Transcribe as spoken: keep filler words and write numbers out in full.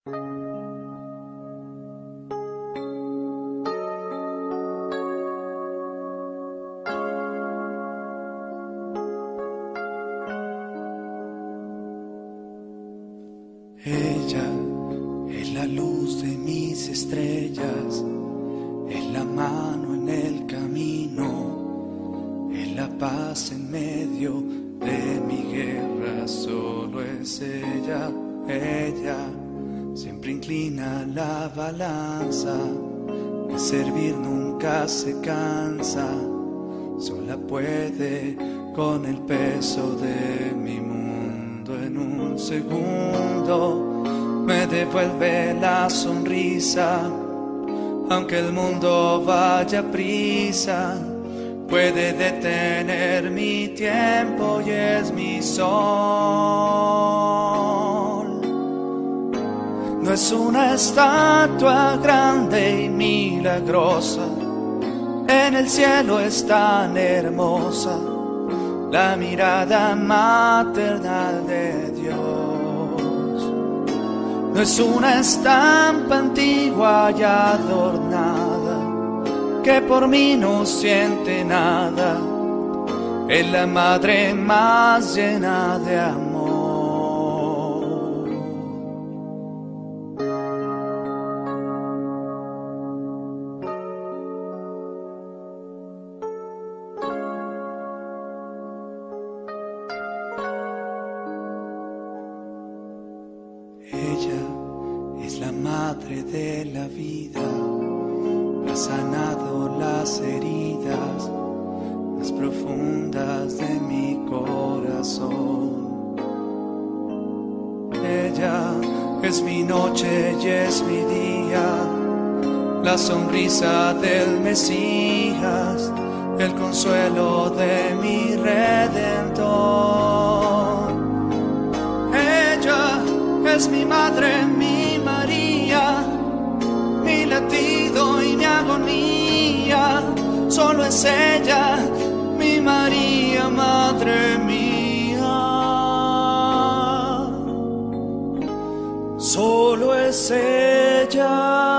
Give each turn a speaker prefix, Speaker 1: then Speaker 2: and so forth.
Speaker 1: Ella es la luz de mis estrellas, es la mano en el camino, es la paz en medio de mi guerra. Solo es ella, ella siempre inclina la balanza, de servir nunca se cansa, sola puede con el peso de mi mundo. En un segundo me devuelve la sonrisa, aunque el mundo vaya a prisa, puede detener mi tiempo y es mi sol. No es una estatua grande y milagrosa, en el cielo es tan hermosa la mirada maternal de Dios. No es una estampa antigua y adornada, que por mí no siente nada, es la madre más llena de amor. Ella es la madre de la vida, ha sanado las heridas más profundas de mi corazón. Ella es mi noche y es mi día, la sonrisa del Mesías, el consuelo de mi Redentor. Ella es mi madre, mi María, mi latido y mi agonía. Solo es ella, mi María, madre mía. Solo es ella.